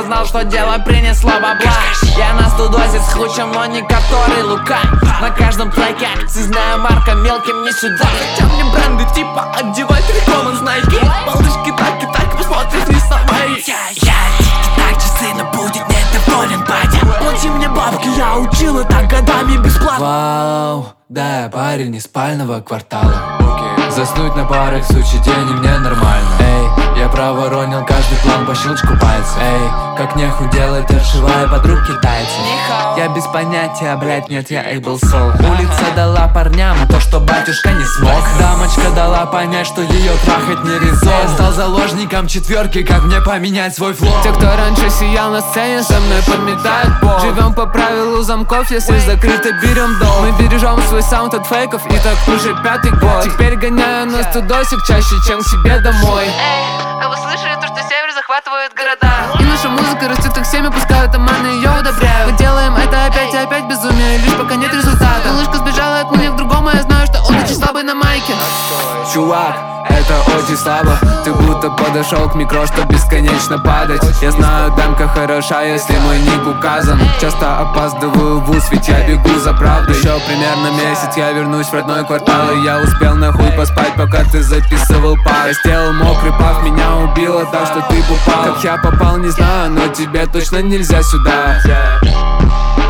осознал, что дело принесло бабла. Я на студозе с хучем, но не который Лука. На каждом треке акцизная марка, мелким не сюда. Хотя мне бренды типа одевать рекламы с Nike. Малышки так и так посмотришь не со мои. Я так часы, но будет недоволен батя. Плати мне бабки, я учил и так годами бесплатно. Вау, да, я парень из спального квартала. Заснуть на парах, сучий день и мне нормально. Эй, я проворонил каждый план по щелчку пальца. Эй, как нехуй делать, отшивая подруг китайцев. Я без понятия, блять, нет, я Эйбл Сол. Улица дала парням то, что батюшка не смог. Дамочка дала понять, что ее трахать не резон. Я стал заложником четверки, как мне поменять свой флоу. Те, кто раньше сиял на сцене, со мной подметают пол. Живем по правилу замков, если закрыто, берем дом. Мы бережем свой саунд от фейков, и так уже 5-й год. Теперь гоняю на студосик чаще, чем к себе домой. А вы слышали то, что север захватывает города? И наша музыка растет как семя, пускают туманы, ее удобряют. Мы делаем это опять и опять безумие, лишь пока нет результата. Малышка сбежала от меня к другому, а я знаю, что он очень слабый на майке. Чувак, это очень слабо. Ты будто подошел к микро, чтоб бесконечно падать. Я знаю, демка хороша, если мой ник указан. Часто опаздываю в вуз, ведь я бегу за правдой. Еще примерно месяц я вернусь в родной квартал. И я успел нахуй поспать, пока ты записывал пар. Я сделал мокрый пав, меня убило так, что ты попал. Как я попал, не знаю, но тебе точно нельзя сюда.